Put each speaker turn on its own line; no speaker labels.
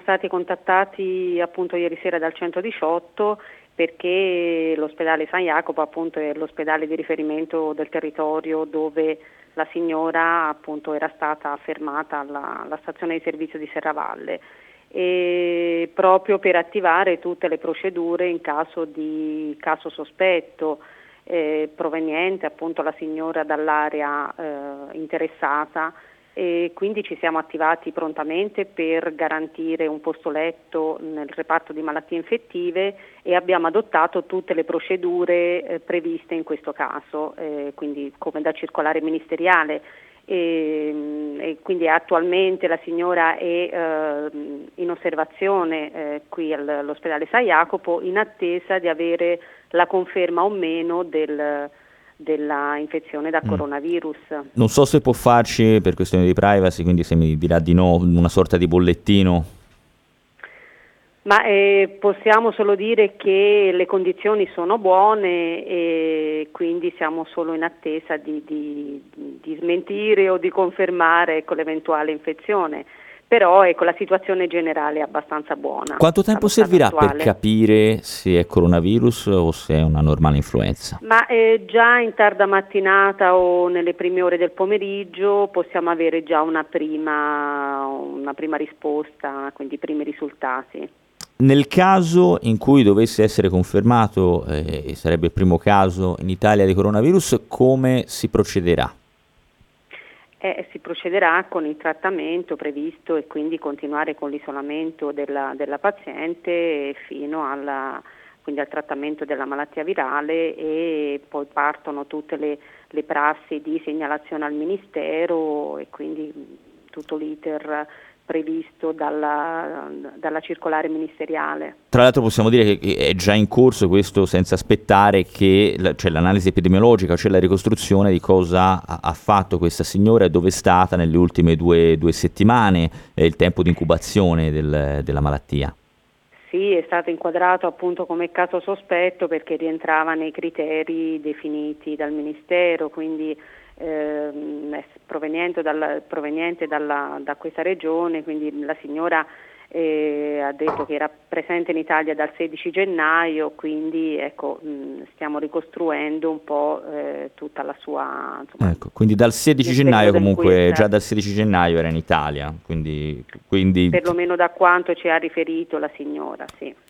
stati contattati appunto ieri sera dal 118 perché l'ospedale San Jacopo appunto è l'ospedale di riferimento del territorio dove la signora appunto era stata fermata alla stazione di servizio di Serravalle, e proprio per attivare tutte le procedure in caso di caso sospetto proveniente appunto la signora dall'area interessata, e quindi ci siamo attivati prontamente per garantire un posto letto nel reparto di malattie infettive e abbiamo adottato tutte le procedure previste in questo caso, quindi come da circolare ministeriale. E quindi attualmente la signora è in osservazione qui all'ospedale San Jacopo in attesa di avere la conferma o meno della infezione da coronavirus.
Non so se può farci, per questione di privacy, quindi se mi dirà di no, una sorta di bollettino.
Ma possiamo solo dire che le condizioni sono buone e quindi siamo solo in attesa di smentire o di confermare l'eventuale infezione. Però la situazione generale è abbastanza buona.
Quanto tempo servirà per capire se è coronavirus o se è una normale influenza?
Ma già in tarda mattinata o nelle prime ore del pomeriggio possiamo avere già una prima risposta, quindi i primi risultati.
Nel caso in cui dovesse essere confermato, e sarebbe il primo caso in Italia di coronavirus, come si procederà?
Si procederà con il trattamento previsto e quindi continuare con l'isolamento della paziente fino quindi al trattamento della malattia virale, e poi partono tutte le prassi di segnalazione al Ministero e quindi tutto l'iter previsto dalla circolare ministeriale.
Tra l'altro possiamo dire che è già in corso questo senza aspettare che c'è l'analisi epidemiologica, c'è la ricostruzione di cosa ha fatto questa signora e dove è stata nelle ultime due settimane, il tempo di incubazione della malattia.
Sì, è stato inquadrato appunto come caso sospetto perché rientrava nei criteri definiti dal Ministero, quindi proveniente da questa regione, quindi la signora ha detto che era presente in Italia dal 16 gennaio, quindi stiamo ricostruendo un po' tutta la sua... Insomma,
quindi dal 16 gennaio comunque, già dal 16 gennaio era in Italia, quindi...
Perlomeno da quanto ci ha riferito la signora, sì.